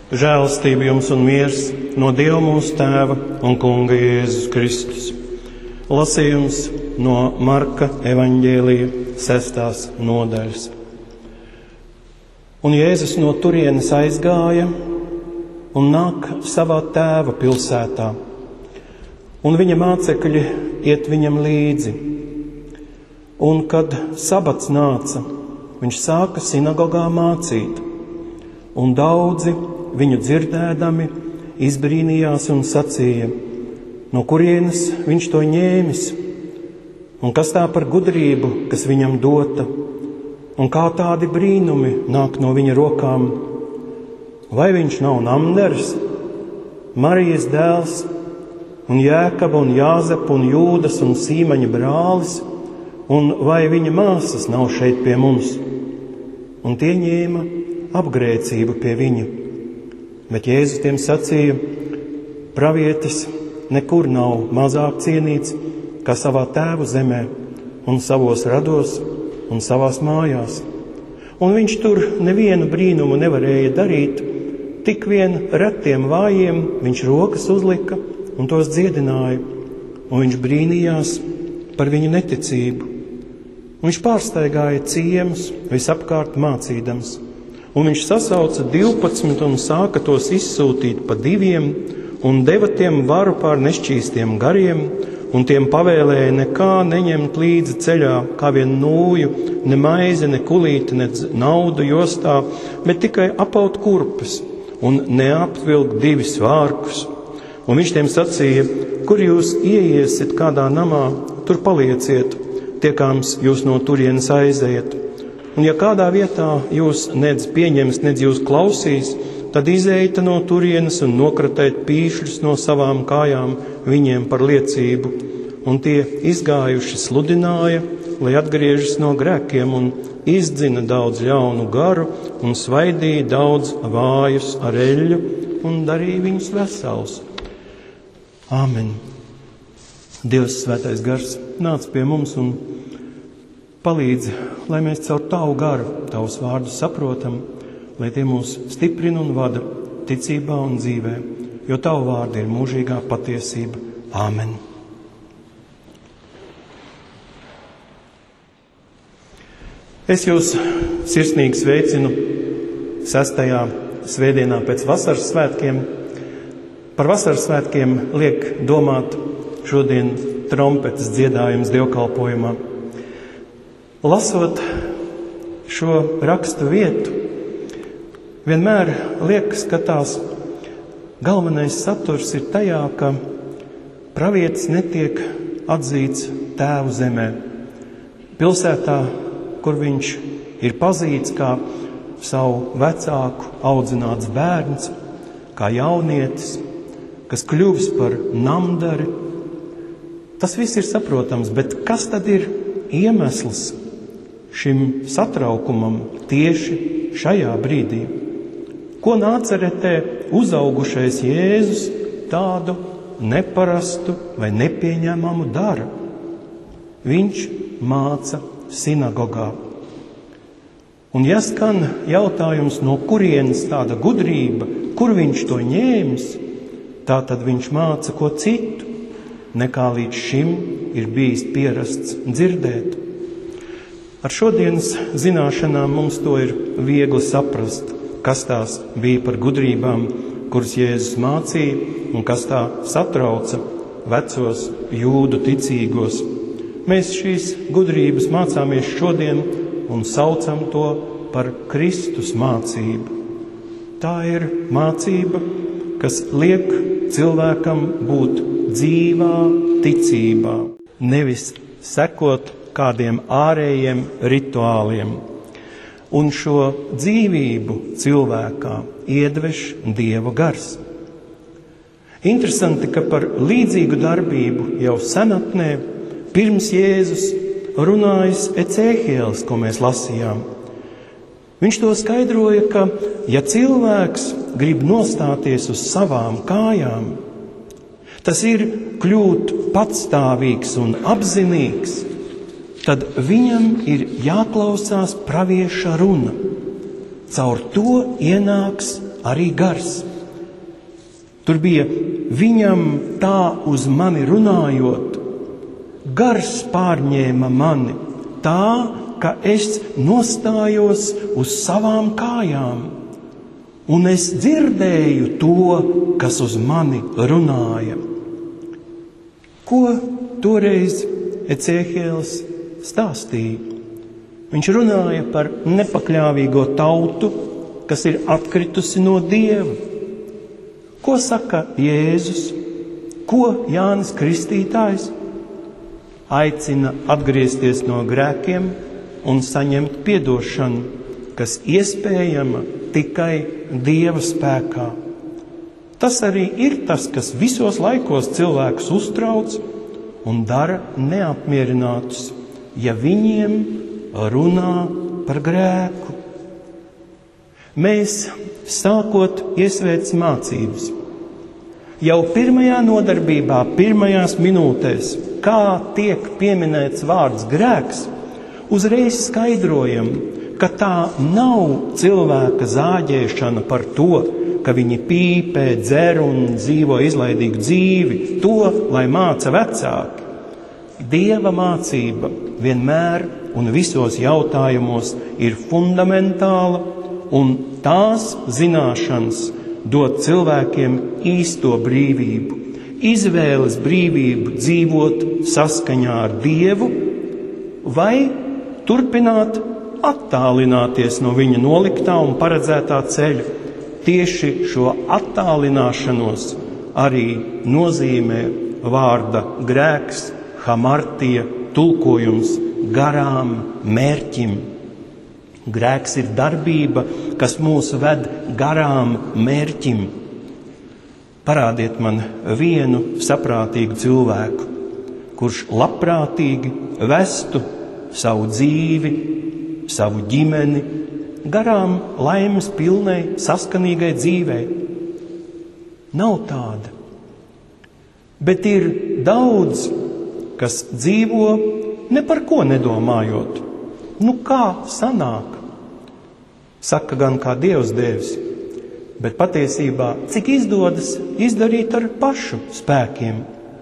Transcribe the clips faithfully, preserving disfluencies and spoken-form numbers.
Žēlastība jums un miers no Dieva mūsu Tēva un Kunga Jēzus Kristus. Lasījums no Marka evaņģēlija sestās nodaļas. Un Jēzus no turienes aizgāja un nāk savā Tēva pilsētā, un viņa mācekļi iet viņam līdzi. Un kad sabats nāca, viņš sāka sinagogā mācīt, un daudzi viņu dzirdēdami izbrīnījās un sacīja, no kurienes viņš to ņēmis, un kas tā par gudrību, kas viņam dota, un kā tādi brīnumi nāk no viņa rokām. Vai viņš nav Namderis, Marijas dēls, un Jēkaba un Jāzepa un Jūdas un Sīmaņa brālis, un vai viņa māsas nav šeit pie mums? Un tie ņēma apgrēcību pie viņa. Bet Jēzus tiem sacīja, pravietis nekur nav mazāk cienīts, kā savā tēva zemē un savos rados un savās mājās. Un viņš tur nevienu brīnumu nevarēja darīt, tik vien retiem vājiem viņš rokas uzlika un tos dziedināja, un viņš brīnījās par viņu neticību. Un viņš pārstaigāja ciemus visapkārt mācīdams, un viņš sasauca divpadsmit un sāka tos izsūtīt pa diviem, un deva tiem varu pār nešķīstiem gariem, un tiem pavēlēja nekā neņemt līdzi ceļā, kā vien nūju, ne maizi, ne kulīti, ne naudu jostā, bet tikai apaut kurpes un neapvilkt divi svārkus. Un viņš tiem sacīja, kur jūs ieiesiet kādā namā, tur palieciet, tiekāms jūs no turienes aiziet. Un ja kādā vietā jūs nedz pieņems, nedz jūs klausīs, tad izeita no turienes un nokratēt pīšļus no savām kājām viņiem par liecību. Un tie izgājuši sludināja, lai atgriežas no grēkiem, un izdzina daudz ļaunu garu un svaidīja daudz vājus ar eļļu un darīja viņus veselus. Āmen. Dievs svētais gars nāc pie mums un palīdz, lai mēs caur tavu garu, tavus vārdus saprotam, lai tie mūs stiprina un vada ticībā un dzīvē, jo tavu vārdi ir mūžīgā patiesība. Āmen. Es jūs sirsnīgi sveicinu sestajā svētdienā pēc vasaras svētkiem. Par vasaras svētkiem liek domāt šodien trompetes dziedājums dievkalpojumā. Lasot šo rakstu vietu, vienmēr liekas, ka tās galvenais saturs ir tajā, ka pravietis netiek atzīts tēvu zemē. Pilsētā, kur viņš ir pazīts kā savu vecāku audzināts bērns, kā jaunietis, kas kļuvis par namdari. Tas viss ir saprotams, bet kas tad ir iemesls šim satraukumam tieši šajā brīdī? Ko Nācaretē uzaugušais Jēzus tādu neparastu vai nepieņemamu dara? Viņš māca sinagogā. Un ja skan jautājums, no kurienes tāda gudrība, kur viņš to ņēmis, tā tad viņš māca ko citu, nekā līdz šim ir bijis pierasts dzirdēt. Ar šodienas zināšanām mums to ir viegli saprast, kas tās bija par gudrībām, kuras Jēzus mācīja un kas tā satrauca vecos jūdu ticīgos. Mēs šīs gudrības mācāmies šodien un saucam to par Kristus mācību. Tā ir mācība, kas liek cilvēkam būt dzīvā ticībā, nevis sekot kādiem ārējiem rituāliem. Un šo dzīvību cilvēkā iedveš Dieva gars. Interesanti, ka par līdzīgu darbību jau senatnē pirms Jēzus runājis Ecēhielis, ko mēs lasījām. Viņš to skaidroja, ka ja cilvēks grib nostāties uz savām kājām, tas ir kļūt patstāvīgs un apzinīgs, tad viņam ir jāklausās pravieša runa. Caur to ienāks arī gars. Tur bija viņam tā uz mani runājot, gars pārņēma mani, tā, ka es nostājos uz savām kājām, un es dzirdēju to, kas uz mani runāja. Ko toreiz Ecēhiels stāstīja? Viņš runāja par nepakļāvīgo tautu, kas ir atkritusi no Dieva. Ko saka Jēzus? Ko Jānis Kristītājs? Aicina atgriezties no grēkiem un saņemt piedošanu, kas iespējama tikai Dieva spēkā. Tas arī ir tas, kas visos laikos cilvēkus uztrauc un dara neapmierinātus, ja viņiem runā par grēku. Mēs, sākot iesvētas mācības, jau pirmajā nodarbībā, pirmajās minūtēs, kā tiek pieminēts vārds grēks, uzreiz skaidrojam, ka tā nav cilvēka zāģēšana par to, ka viņi pīpē, dzer un dzīvo izlaidīgu dzīvi, to, lai māca vecāki. Dieva mācība vienmēr un visos jautājumos ir fundamentāla, un tās zināšanas dod cilvēkiem īsto brīvību, izvēles brīvību dzīvot saskaņā ar Dievu vai turpināt attālināties no viņa noliktā un paredzētā ceļa. Tieši šo attālināšanos arī nozīmē vārda grēks, hamartija, tulkojums garām mērķim. Grēks ir darbība, kas mūs ved garām mērķim. Parādiet man vienu saprātīgu cilvēku, kurš labprātīgi vestu savu dzīvi, savu ģimeni, garām laimes pilnai, saskanīgai dzīvei. Nav tāda. Bet ir daudz, kas dzīvo ne par ko nedomājot. Nu kā sanāk? Saka gan kā Dievs devis, bet patiesībā cik izdodas izdarīt ar pašu spēkiem.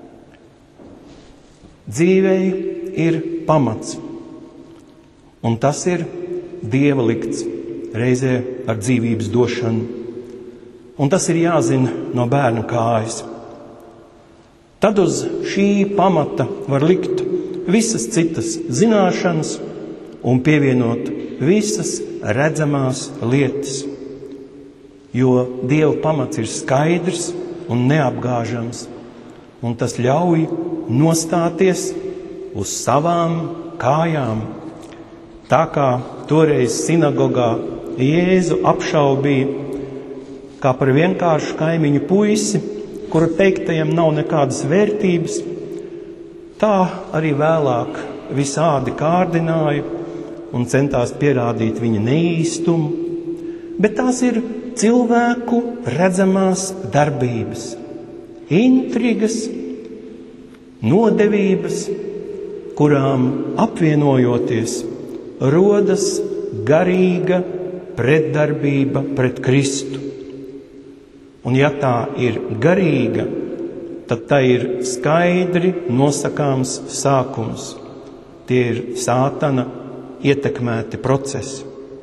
Dzīvei ir pamats, un tas ir Dieva likts, reizē ar dzīvības došanu. Un tas ir jāzina no bērna kājas. Tad uz šī pamata var likt visas citas zināšanas un pievienot visas redzamās lietas. Jo Dieva pamats ir skaidrs un neapgāžams, un tas ļauj nostāties uz savām kājām. Tā kā toreiz sinagogā Jēzu apšaubīja kā par vienkāršu kaimiņu puisi, kura teiktajam nav nekādas vērtības, tā arī vēlāk visādi kārdināja un centās pierādīt viņa neīstumu, bet tās ir cilvēku redzamās darbības, intrigas, nodevības, kurām apvienojoties rodas garīga pretdarbība pret Kristu. Un ja tā ir garīga, tad tā ir skaidri nosakāms sākums. Tie ir Sātana ietekmēti procesi.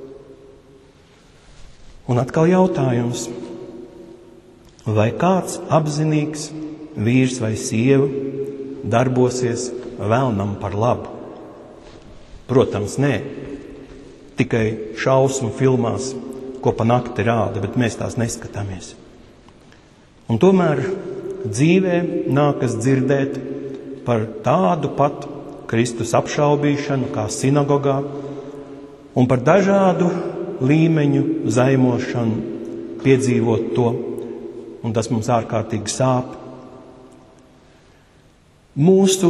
Un atkal jautājums, vai kāds apzinīgs vīrs vai sieva darbosies vēlnam par labu? Protams, nē. Tikai šausmu filmās, ko pa nakti rāda, bet mēs tās neskatāmies. Un tomēr dzīvē nākas dzirdēt par tādu pat Kristus apšaubīšanu kā sinagogā un par dažādu līmeņu zaimošanu, piedzīvot to, un tas mums ārkārtīgi sāp. Mūsu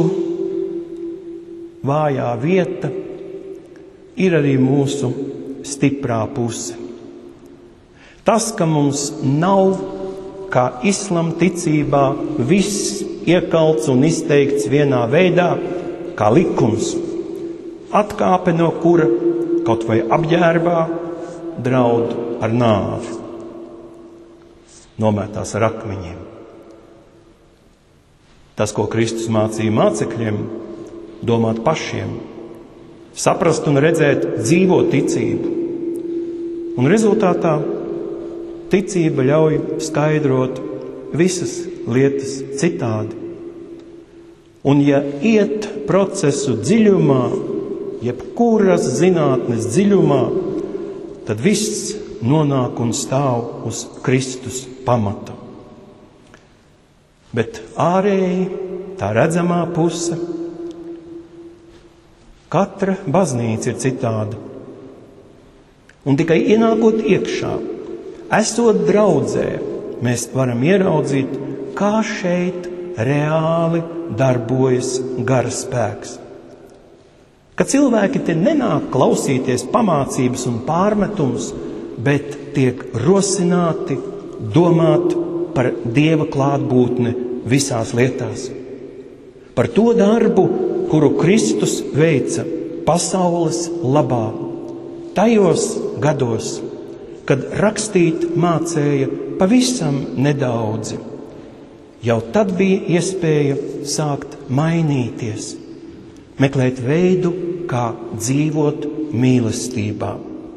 vājā vieta ir arī mūsu stiprā puse. Tas, ka mums nav, kā islama ticībā, viss iekalts un izteikts vienā veidā, kā likums, atkāpe no kura kaut vai apģērbā draud ar nāvi. nomētās ar akmeņiem. Tas, ko Kristus mācīja mācekļiem, domāt pašiem, saprast un redzēt dzīvo ticību. Un rezultātā ticība ļauj skaidrot visas lietas citādi. Un ja iet procesu dziļumā, jebkuras zinātnes dziļumā, tad viss nonāk un stāv uz Kristus pamata. Bet ārēji, tā redzamā puse, katra baznīca ir citāda. Un tikai ienākot iekšā, esot draudzē, mēs varam ieraudzīt, kā šeit reāli darbojas gara spēks. Ka cilvēki te nenāk klausīties pamācības un pārmetumus, bet tiek rosināti domāt par Dieva klātbūtni visās lietās. Par to darbu, kuru Kristus veica pasaules labā, tajos gados, kad rakstīt mācēja pavisam nedaudzi. Jau tad bija iespēja sākt mainīties, meklēt veidu, kā dzīvot mīlestībā.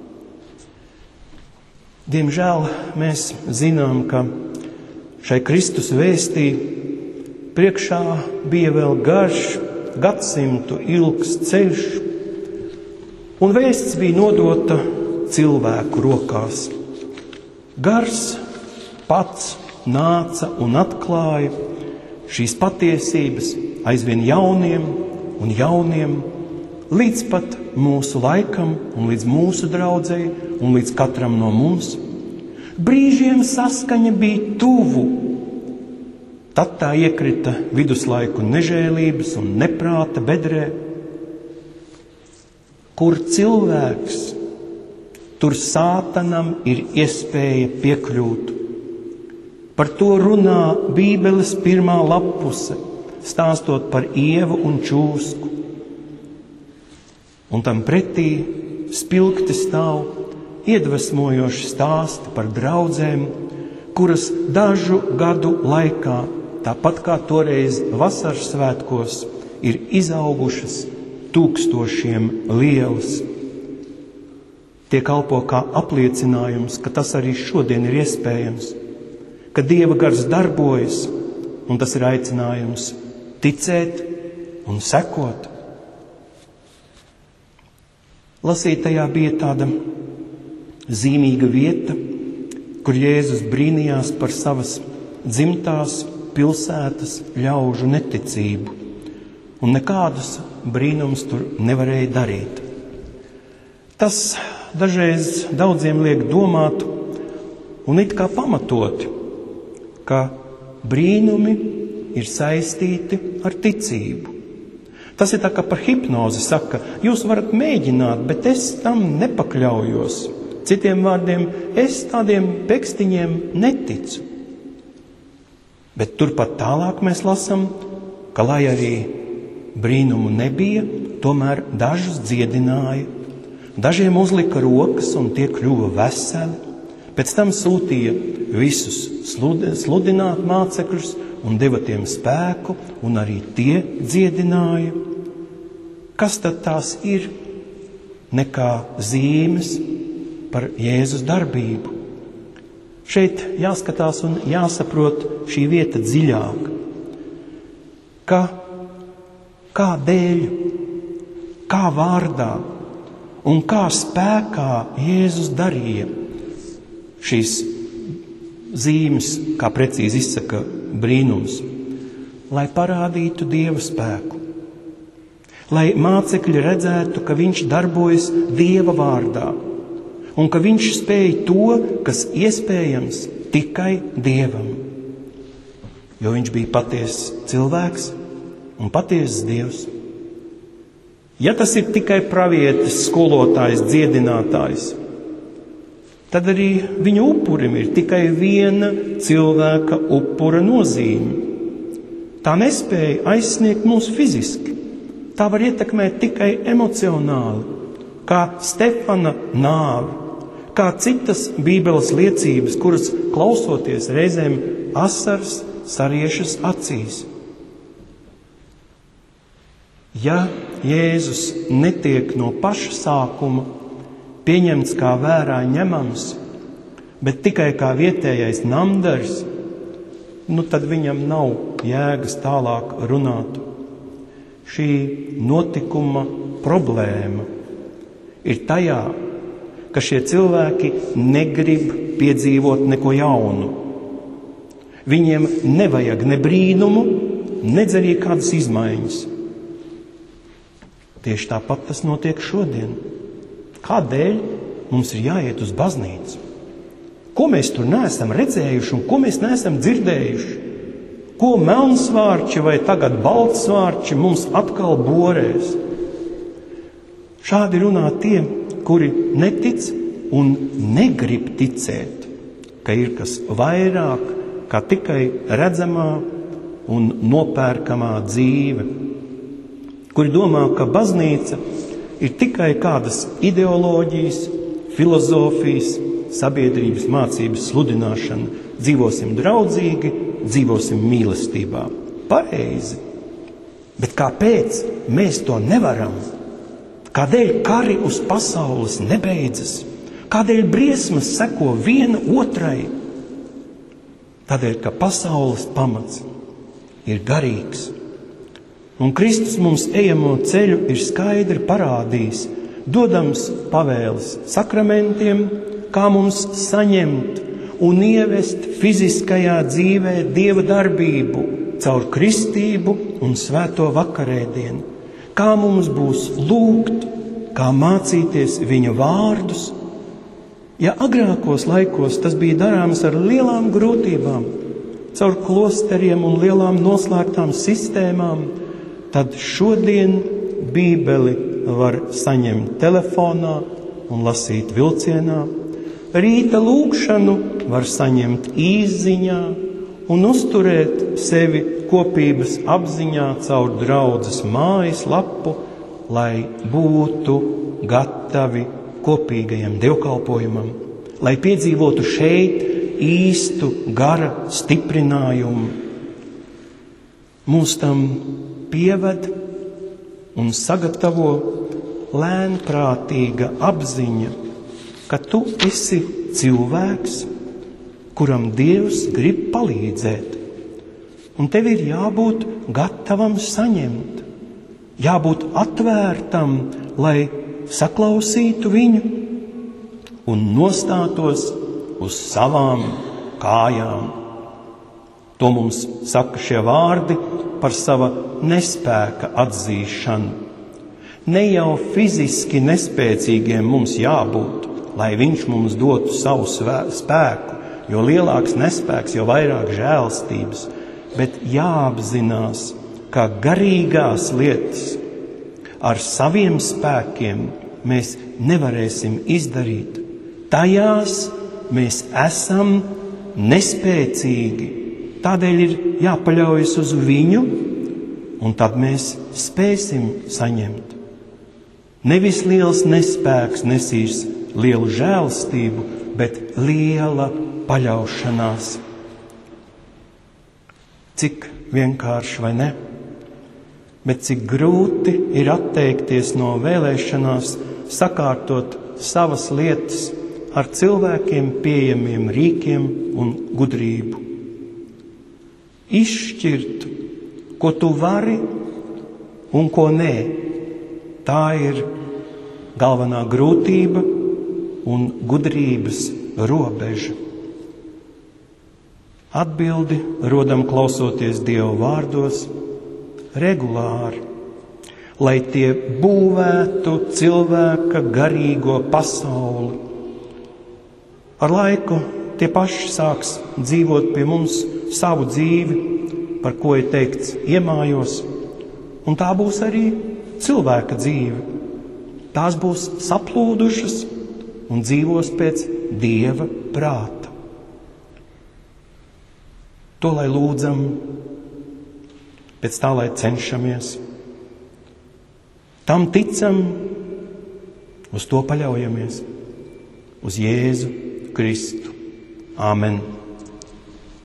Diemžēl mēs zinām, ka šai Kristus vēstī priekšā bija vēl garš, gadsimtu ilgs ceļš, un vēsts bija nodota cilvēku rokās. Gars pats nāca un atklāja šīs patiesības aizvien jauniem un jauniem, līdz pat mūsu laikam un līdz mūsu draudzei un līdz katram no mums. Brīžiem saskaņa bija tuvu. Tad tā iekrita viduslaiku nežēlības un neprāta bedrē. Kur cilvēks, tur sātanam ir iespēja piekļūt. Par to runā Bībeles pirmā lapuse, stāstot par ievu un čūsku. Un tam pretī spilgti stāv iedvesmojoši stāsti par draudzēm, kuras dažu gadu laikā, tāpat kā toreiz vasaras svētkos, ir izaugušas tūkstošiem lielas. Tie kalpo kā apliecinājums, ka tas arī šodien ir iespējams, ka Dieva gars darbojas, un tas ir aicinājums ticēt un sekot. Lasītajā bija tāda zīmīga vieta, kur Jēzus brīnījās par savas dzimtās pilsētas ļaužu neticību, un nekādus brīnumus tur nevarēja darīt. Tas dažreiz daudziem liek domāt, un it kā pamatoti, ka brīnumi ir saistīti ar ticību. Tas ir tā kā par hipnozi saka, jūs varat mēģināt, bet es tam nepakļaujos. Citiem vārdiem, es tādiem pekstiņiem neticu. Bet turpat tālāk mēs lasam, ka lai arī brīnumu nebija, tomēr dažus dziedināja. Dažiem uzlika rokas un tie kļuva veseli. Pēc tam sūtīja visus sludināt mācekļus un deva tiem spēku, un arī tie dziedināja. Kas tad tās ir nekā zīmes par Jēzus darbību? Šeit jāskatās un jāsaprot šī vieta dziļāk. Ka, kādēļ, kā vārdā un kā spēkā Jēzus darīja šīs zīmes, kā precīzi izsaka brīnums, lai parādītu Dieva spēku. Lai mācekļi redzētu, ka viņš darbojas Dieva vārdā un ka viņš spēj to, kas iespējams tikai Dievam. Jo viņš bija patiesas cilvēks un patiesas Dievs. Ja tas ir tikai pravietis, skolotājs, dziedinātājs, tad arī viņa upurim ir tikai viena cilvēka upura nozīme. Tā nespēja aizsniegt mūs fiziski. Tā var ietekmēt tikai emocionāli, kā Stefana nāvi, kā citas Bībeles liecības, kuras klausoties reizēm asars sariešas acīs. Ja Jēzus netiek no paša sākuma pieņemts kā vērā ņemams, bet tikai kā vietējais namdars, nu tad viņam nav jēgas tālāk runāt. Šī notikuma problēma ir tajā, ka šie cilvēki negrib piedzīvot neko jaunu. Viņiem nevajag ne brīnumu, nedz arī kādas izmaiņas. Tieši tāpat tas notiek šodien. Kādēļ mums ir jāiet uz baznīcu? Ko mēs tur neesam redzējuši un ko mēs neesam dzirdējuši? Ko melnsvārči vai tagad baltsvārči mums atkal borēs? Šādi runā tie, kuri netic un negrib ticēt, ka ir kas vairāk kā tikai redzamā un nopērkamā dzīve, kuri domā, ka baznīca ir tikai kādas ideoloģijas, filozofijas, sabiedrības mācības sludināšana. Dzīvosim draudzīgi, dzīvosim mīlestībā. Pareizi. Bet kāpēc mēs to nevaram? Kādēļ kari uz pasaules nebeidzas? Kādēļ briesmas seko viena otrai? Tādēļ, ka pasaules pamats ir garīgs. Un Kristus mums ejamo ceļu ir skaidri parādījis, dodams pavēles sakramentiem, kā mums saņemt un ievest fiziskajā dzīvē Dieva darbību caur kristību un svēto vakarēdienu, kā mums būs lūgt, kā mācīties viņa vārdus. Ja agrākos laikos tas bija darāms ar lielām grūtībām, caur klosteriem un lielām noslēgtām sistēmām, tad šodien Bībeli var saņemt telefonā un lasīt vilcienā. Rīta lūgšanu var saņemt īsziņā un uzturēt sevi kopības apziņā caur draudzes mājas lapu, lai būtu gatavi kopīgajam dievkalpojumam, lai piedzīvotu šeit īstu gara stiprinājumu. Mūs tam pieved un sagatavo lēnprātīga apziņa, ka tu esi cilvēks, kuram Dievs grib palīdzēt, un tev ir jābūt gatavam saņemt, jābūt atvērtam, lai saklausītu viņu un nostātos uz savām kājām. To mums saka šie vārdi par sava nespēka atzīšanu. Ne jau fiziski nespēcīgiem mums jābūt, lai viņš mums dotu savu spēku, jo lielāks nespēks, jo vairāk žēlstības, bet jāapzinās, ka garīgās lietas ar saviem spēkiem mēs nevarēsim izdarīt. Tajās mēs esam nespēcīgi. Tādēļ ir jāpaļaujas uz viņu, un tad mēs spēsim saņemt. Nevis liels nespēks nesīs lielu žēlstību, bet liela paļaušanās. Cik vienkārši, vai ne? Bet cik grūti ir atteikties no vēlēšanās sakārtot savas lietas ar cilvēkiem pieejamiem rīkiem un gudrību. Izšķirt, ko tu vari un ko nē, tā ir galvenā grūtība un gudrības robeža. Atbildi rodam klausoties Dieva vārdos regulāri, lai tie būvētu cilvēka garīgo pasauli. Ar laiku tie paši sāks dzīvot pie mums savu dzīvi, par ko ir teikts iemājos, un tā būs arī cilvēka dzīve. Tās būs saplūdušas un dzīvos pēc Dieva prāta. To lai lūdzam, pēc tā lai cenšamies. Tam ticam, uz to paļaujamies. uz Jēzu Kristu. Āmen!